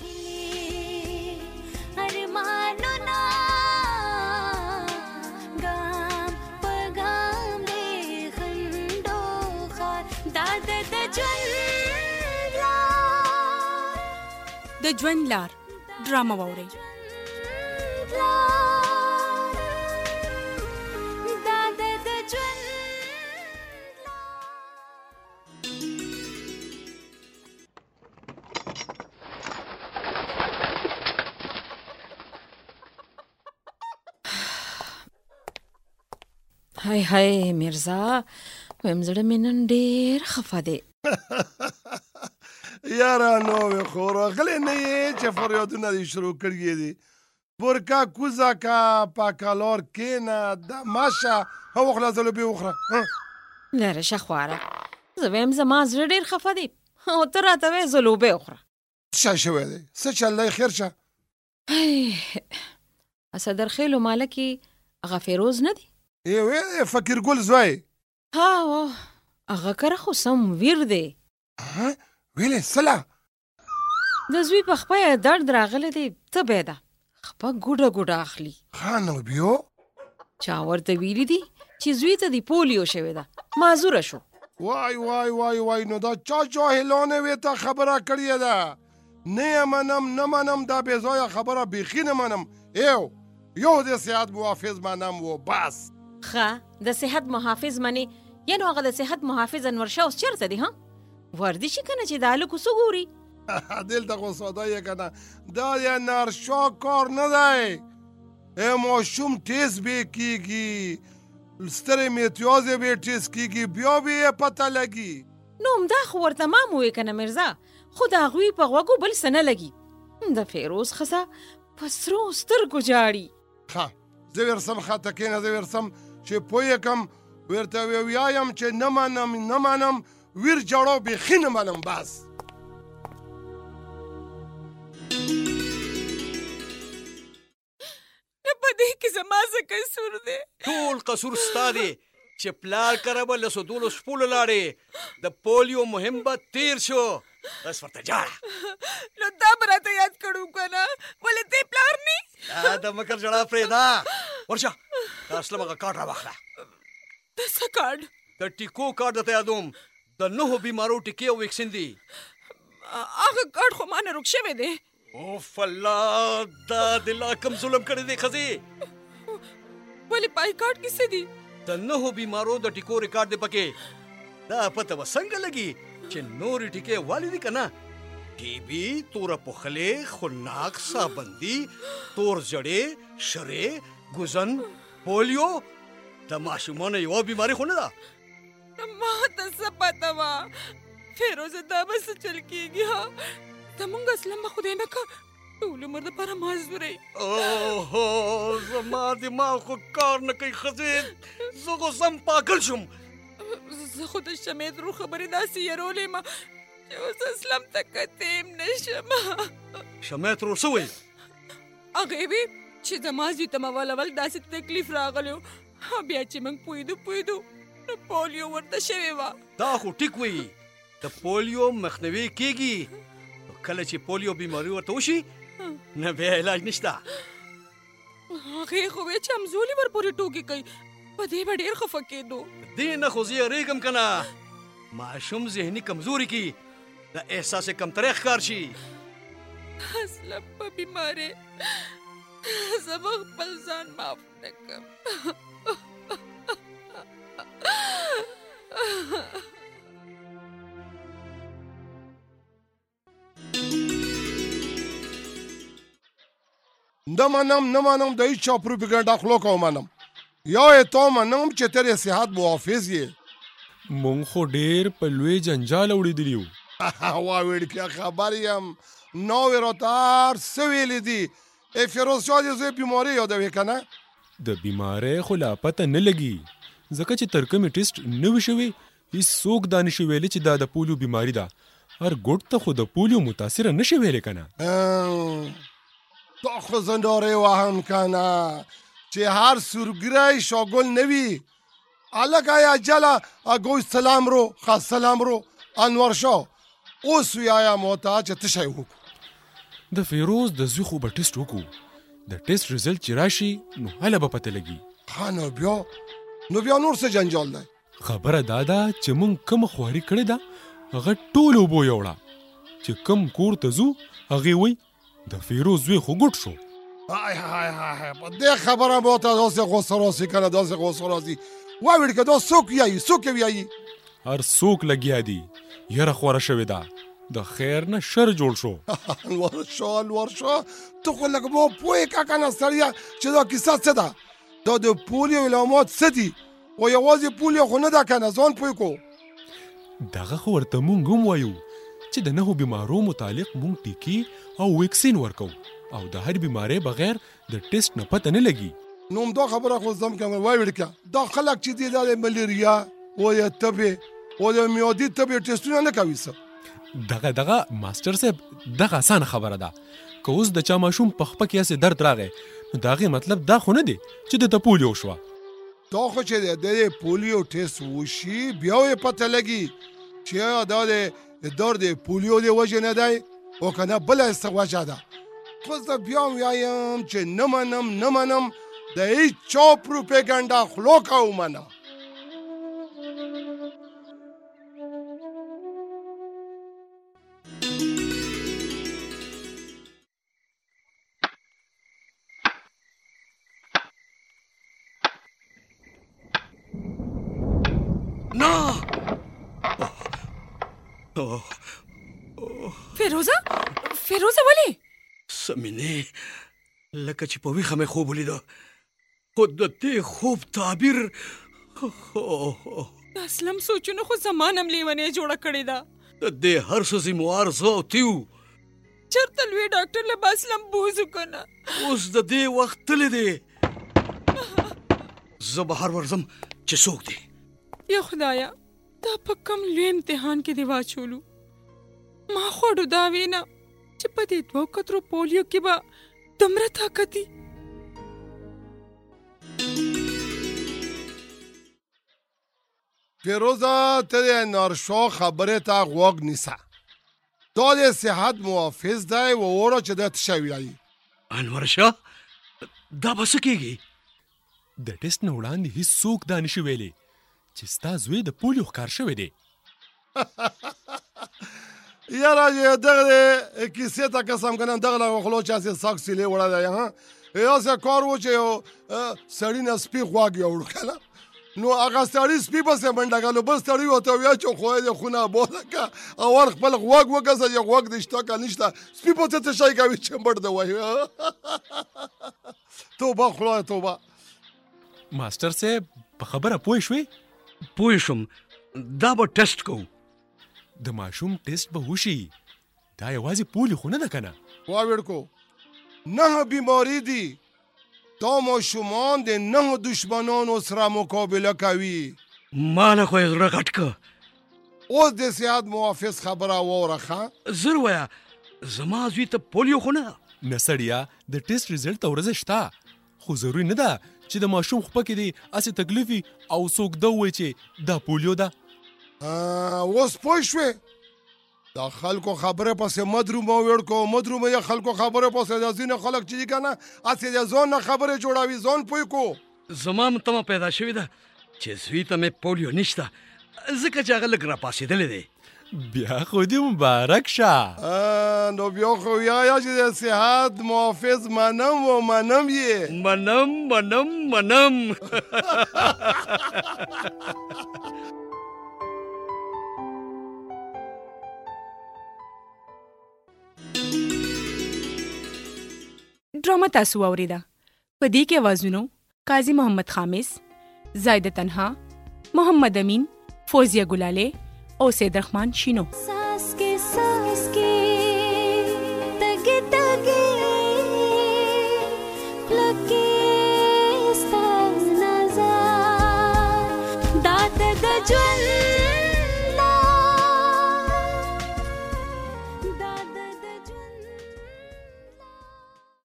د ژوند لار ډرامه واورئ. هاي هاي میرزا ویم زړه مې نن ډېر خفه دی. یاره نو مې خو راغلی نه یې چې فریادونه دې شروع کړي دي. برکا کوزه کا پاکالور کېنه دا ماشه وخوره ځلوبې وخوره. لره شه خواره زه ویم زما زړه ډېر خفه دی او ته راته وایې ځلوبې وخوره. څه شوی دی؟ څه چې الله یې خیر شه. صدرخیلو مالکي هغه فیروز نه دی؟ فقیر ګل زوی. ها هغه کره خو سم ویر دی. ویلې سله د زوی په خپه یې درد راغلی دی ته بیده خپه ګوډه ګوډه اخلي. ښه نو بیو چا ورته ویلي دي چې زوی ته د پولیو شوې ده معذوره شو. وای وای وای وای نو دا چا جاهلانه وې ته خبره کړې ده. نه یې منم نه منم دا بې ځایه خبره بیخي نه منم. یو د صحت محافظ منم و بس. ښه د صحت محافظ منې یا نو هغه د صحت محافظ انور شاه اوس چېرته دی؟ وردي شي که نه چې د هلکو څه ګوري؟ دلته خو ساده یې که نه دا د انور شاه کار نه دی. ماشوم ټیسټ به کېږي سترې میتیازې به ټیسټ کېږي بیا به یې پته لګي. نو همدا خو ورته ما مو وې که نه میرزا خو د هغوی په غوږو بل څه نه لګي. د فیروز ښځه په سرو سترګو جاړي. ښه زه ورسم خطه کېنه زه ورسم چې پوه کم ورته ویایم چې نه منم ویر جوړو بیخي نه منم بس. نه په دې کې زما څه قصور دی؟ ټول قصور ستا دی چې پلار کره به لسو دولس شپولو لاړې د پولیو مهم به تیر شو. بس ورته جاړه. نو دا به راته یاد کړو که نه ولې دې پلار نه؟ د مکر ژړا پرېږده ورشه دا اسلم هغه کارډ راواخله. د څه کارډ؟ د ټیکو کارډ درته یادوم د 9 بیمارو ټیکې او ویکسین دي. هغه کارډ خو ما نه روک شوی دی. اوف الله دا د لا کم ظلم کړی دی ښځې. ولې پای کارډ کې څه دي؟ د 9 بیمارو د ټیکو ریکارډ دی پکې. دا پته به څنګه لګي چې نورې ټیکې والي دي که نه؟ ټي بي، توره پوخلې، خناق، سابندي، تور زړې، شرې، ګوزن، پولیو د ماشومانو یوه بیماري خو نه ده. ما ته څه پته وه فیروزه دا به څه چل کېږي؟ زمونږ اسلم به خدای نه که ټول عمر دپاره معذوروي. اوهو زما دماغ خو کار نه کوي ښځې زه خو سم پاگل شوم. زه خو د شمید رو خبرې داسې یرولې ما چې اوس اسلم ته کتیم نشم. شمید رو څه وایي؟ هغې وې چې زما زوی ته اول داسې تکلیف راغلی و بیا چې موږ پوهېدو نو پولیو ورته شوې وه. دا خو ټیک وایي د پولیو مخنیوي کېږي. کله چې پولیو بیماري ورته وشي نه بیا علاج نشته. هغې خو وې چې همزولي ورپورې ټوکې کوي په دې به ډېر خفه کېدو. دې نه خو زه یېرېږم که نه ماشوم ذهني کمزوري کې د احساس کمترۍ ښکار شي. اسلم په بیمارۍ زه به خپل ځان معاف نه کړم. نه منم د هیچ چا پروپاګاندا خلو کو منم. یا یې تو منم چې ترې صحت محافظ یې. مونږ خو ډېر په لوی جنجال اورېدلي وو. وا وړکیه خبر یم نو راته هر څه ویلي دي. فیروز شاه دې زوی بیماري یادوي که نه؟ د بیمارۍ خو لا پته نه لګي ځکه چې تر کومې ټیسټ نه وي شوی هېڅوک دا نشي ویلی چې دا د پولیو بیماري ده. هر ګوټ ته خو د پولیو متاثره نشي ویلی که نه؟ تا خو زه نارې وهم که نه چې هر سورګری شاګل نه وي. هلکه یا جله گوی سلام رو خاص سلام رو انور شاه اوس ویایم ورته چې څه شی وکړو. د فیروز د زوی خو به ټیسټ وکړو د ټیسټ ریزلټ چې راشي نو هله به پته لګي. ها نو بیا نور څه جنجال دی؟ خبره دا ده چې مونږ کوم خواري کړې ده هغه ټول اوبو یوړه چې کم کور ته ځو هغې وایي د فیروز زوی خو ګوټ شو. په دې خبره به ورته داسې غوسه راسي که نه داسې غوسه راسي. واورې که دا څوک ویایي هر څوک لګیا دي یره خوره شوې ده د خیر نه شر جوړ شو. انور شاه ته خو لږ مو پوهې که که نه سړیه چې دا کیسه څه ده؟ دا د پولیو علامات څه دي؟ خو یوازې پولیو خو نه ده که نه ځان پوه کړو. دغه خو ورته مونږ هم وایو چې د 9 بیمارو متعلق مونږ ټیکې او ویکسین ورکو او د هر بیمارۍ بغیر د ټیسټ نه پته نه لګي. نو همدا خبره خو زم کوم واورې که دا خلک چې دي دا د ملیریا او د تبې او د میادي تبې ټیسټونه نه کوي څه؟ دغه ماسټر صاحب دغه اسانه خبره ده که اوس د چا ماشوم په خپه کې هسې درد راغی نو د هغې مطلب دا خو نه دی چې د پولیو شوه. دا خو چې د پولیو ټیسټ وشي بیا یې پته لګي چې دا د درد پولیو د وجې نه دی او که نه بله څه وجه ده. خو زه بیا هم وایم چې نه منم د هیڅ چا پروپیګنډا خلو که ومنه. فیروزه ولې؟ سمینې لکه چې په ویښه مې خوب ولیده خو د دې خوب تعبیر د اسلم سوچونو خو زما هم لیونۍ جوړه کړې ده. د دې هر څه ذموار زه او ته یو. چېرته لوی ډاکټر له به اسلم بوځو که نه؟ اوس د دې وخت تللی دی. زه بهر ورځم چې څوک دی. یا خدایا دا په کم لوی امتحان کې دې واچولو. ما خوړو دا وینا چې په دې 2 قطرو پولیو کې به دومره طاقت دي. فیروزه ته د انارشاه خبرې ته غوږ نیسه. دا د صحت محافظ دی ووره چې دا څه شی وایي. انورشاه دا به څه کېږي؟ د ټیسټ نه وړاندې هیڅوک دا نشي ویلی چې ستا زوی د پولیو ښکار شوی دی. یاره دغه کیسې ته قسم کنم دغه له خلو چې هسې ساک سیلې وړی دی داسې کار و چې یو سړي نه سپي غوږ یوړو که نه نو هغه سړي سپي پسې منډه کړه نو بل سړي ورته وویل چې خو یې د خونه بوله که او ور خپل غوږ وګرځه چې غوږ دې شته که نشته سپي پسې څه شی کوي چې مړ دی وایي. توبه خدایه توبه. ماسټر صاحب په خبره پوه شوې؟ پوه شوم. دا به ټیسټ کوو. د ماشوم ټیسټ به وشي. دا یوازې پولیو خو نه ده که نه؟ واورې کو 9 بیماري دي. دا ماشومان د 9 دشمنانو سره مقابله کوي. ماله خو یې زړه غټ که. اوس د صحت محافظ خبره واوره ښه. زر وایه زما زوی ته پولیو خو نه ده؟ نه سړیه د ټیسټ ریزلټ ته ورځې شته خو ضروري نه ده چې د ماشوم خپه کې دی هسې تکلیف وي او څوک ده ووایي چې دا پولیو ده. اوس پوه شوې دا خلکو خبره پسې مدرومه وړکو مدرومه یا خلکو خبره پسې د ځینې خلک چې دي که نه هسې د ځان نه خبرې جوړوي ځان پوه کو. زما هم تمه پیدا شوې ده چې زوی ته مې پولیو نشته ځکه چې هغه لږ راپاسېدلی دی. بیا خو دې مبارک شه. نو بیا خو وایه چې د صحت محافظ منم و منم یې منم. ډرامه تاسو واوریده. په دې کې اوازونو قاضي محمد خامس، زاید تنها، محمد امین، فوزیه ګلاله او سید رحمان شینو.